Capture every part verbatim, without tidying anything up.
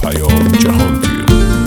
پیام جهانگیر.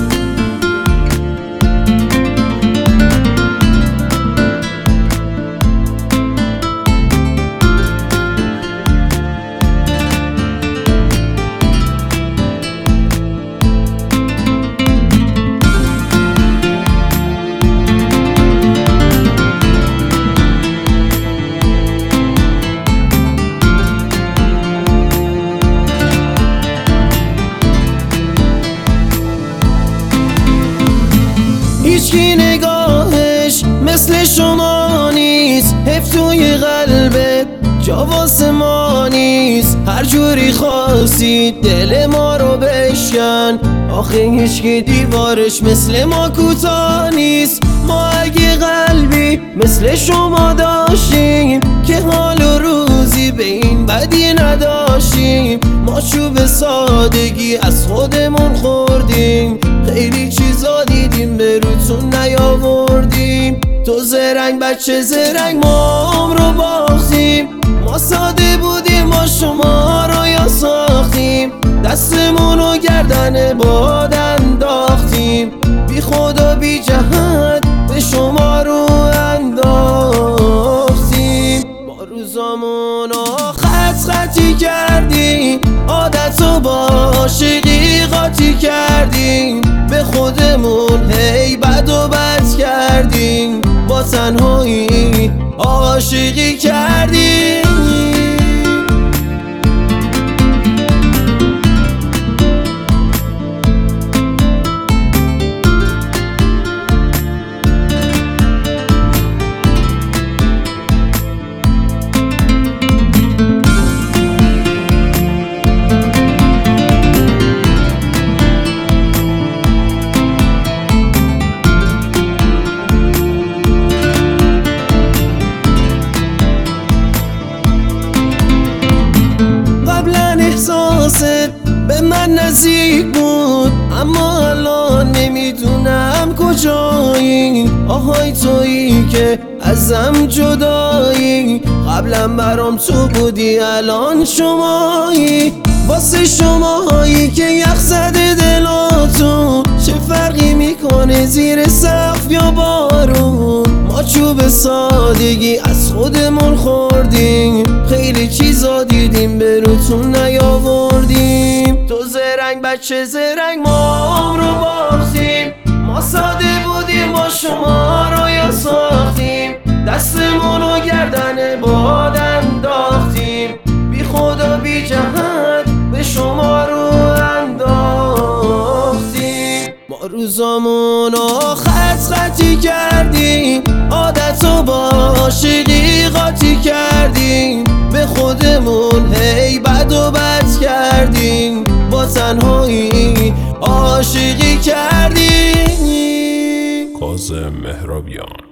هیچکی نگاهش مثل شما نیست، حیف توی قلبت جا واسه ما نیست. هر جوری خواستید دل ما رو بشکن، آخه هیچکی دیوارش مثل ما کوتاه نیست. ما اگه قلبی مثل شما داشتیم که حال و روزی به این بدی نداشتیم. ما چوب سادگی از خودمون خوردیم، خیلی چیزا دیدیم به روتون نیاوردیم. تو زرنگ بچه زرنگ ما عمرو باختیم، ما ساده بودیم ما شما رو یا ساختیم. دستمون رو گردن باد انداختیم، بی خدا بی جهت به شما رو انداختیم. با روزامون رو خط خطی کردیم، عادت رو با عاشقی قاطی کردیم. به خودمون هی بد و بد کردیم، با تنهایی عاشقی کردیم. احساست به من نزدیک بود، اما الان نمیدونم کجایی. آهای تویی که ازم جدایی، قبلا برام تو بودی الان شمایی. واسه شماهایی که یخ زده دلاتون، چه فرقی میکنه زیر سقف یا بارون. ما چوب سادگی از خودمون خوردیم، خیلی چیزا دیدیم به روتون نیاوردیم. تو زرنگ بچه زرنگ ما عمرو باختیم، ما ساده بودیم ما شما رو یا ساختیم. دستمون رو گردن باد انداختیم، بی خدا بی جهت به شما رو انداختیم. ما روزامون رو خط خطی کردیم، عادت رو با عاشقی قاطی کردیم. به خودمون هی بد و بد کردیم، با تنهایی عاشقی کردیم. کاظم مهرابیان.